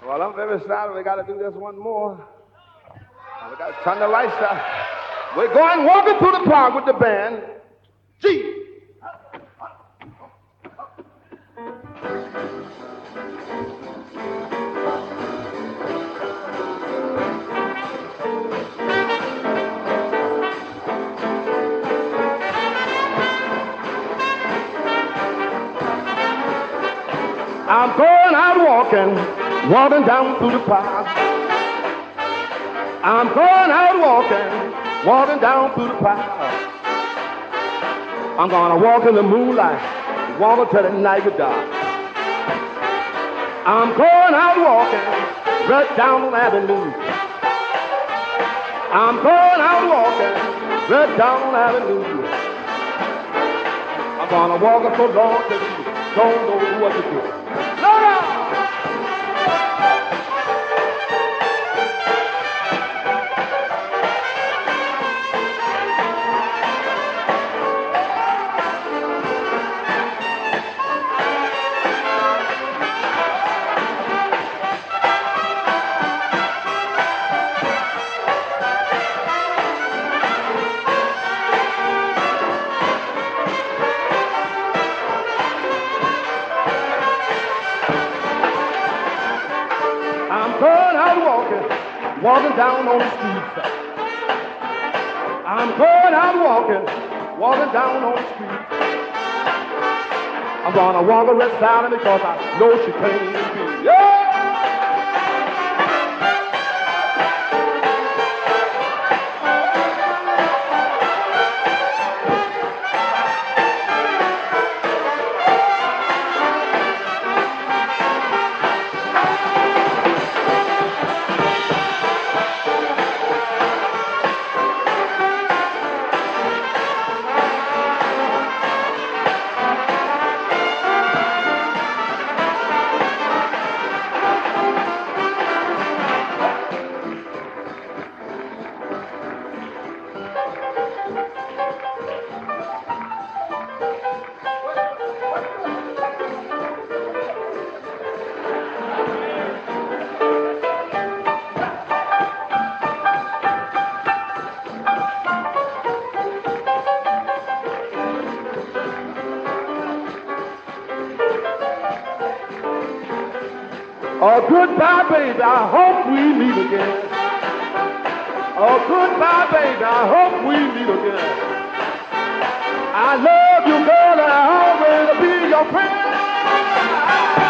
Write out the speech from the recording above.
Well, I'm very sorry. We got to do this one more. We got to turn the lights out. We're going walking through the park with the band. G. I'm going out walking down through the park. I'm going out walking down through the park. I'm gonna walk in the moonlight, walk until the night gets dark. I'm going out walking right down the avenue. I'm going out walking right down the avenue. I'm gonna walk so long till you don't know what to do. Walking down on the street. I'm going out walking down on the street. I'm gonna walk her right silent because I know she can't be. Yeah! Oh, goodbye, baby, I hope we meet again. Oh, goodbye, baby, I hope we meet again. I love you, girl, and I'll always be your friend.